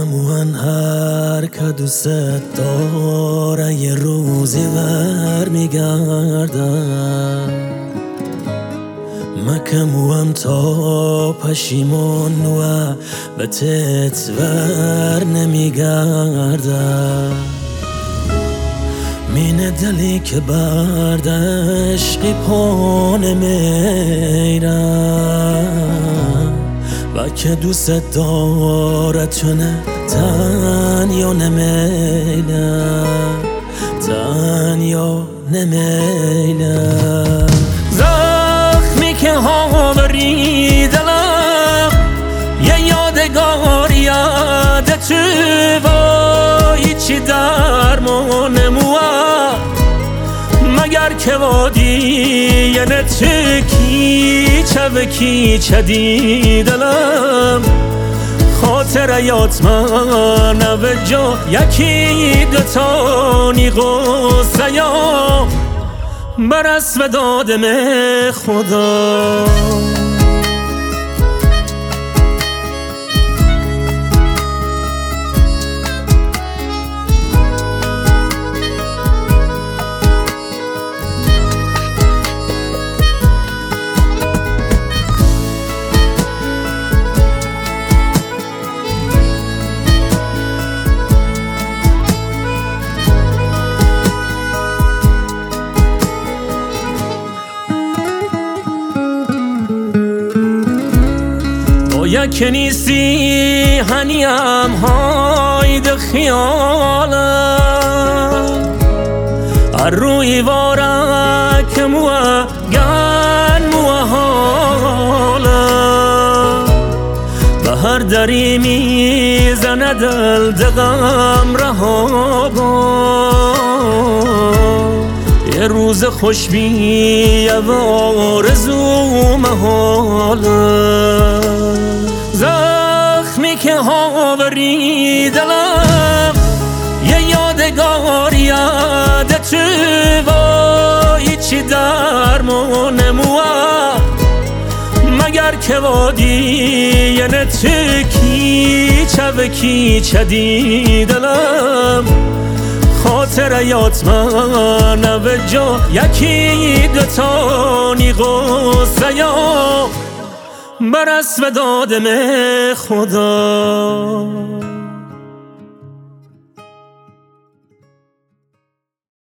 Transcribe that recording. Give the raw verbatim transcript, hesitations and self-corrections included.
مکمون هر که دوست داره یه روزی ور میگردم، مکمون تا پشیمون و به تت ور نمیگردم. مین دلی که برد عشقی پانه میرم و که دوست داره تونه تنیا نمیلم، تنیا نمیلم. زخمی که هاوری دلم یه یادگار یاد تو وای چی درمان موه مگر که وادی یه نتکی چه و کی چه دیدلم. خاطر یاد من به جا یکی دوتانی غصه یا برس و دادم خدا. یک نیستی هنیم های ده خیالم هر روی وارک موه گن موه حالم به هر دری میزنه دل دغم رها یه روز خوش بیه و آرزو محالم. زخمی که هاوری دلم یه یادگار یاد تو وای چی درمان موه مگر که وادی یه نتکی چه و کی چه دیدلم. خاطر یاد من به جا یکی دوتانی غصه یا برس و دادم خدا.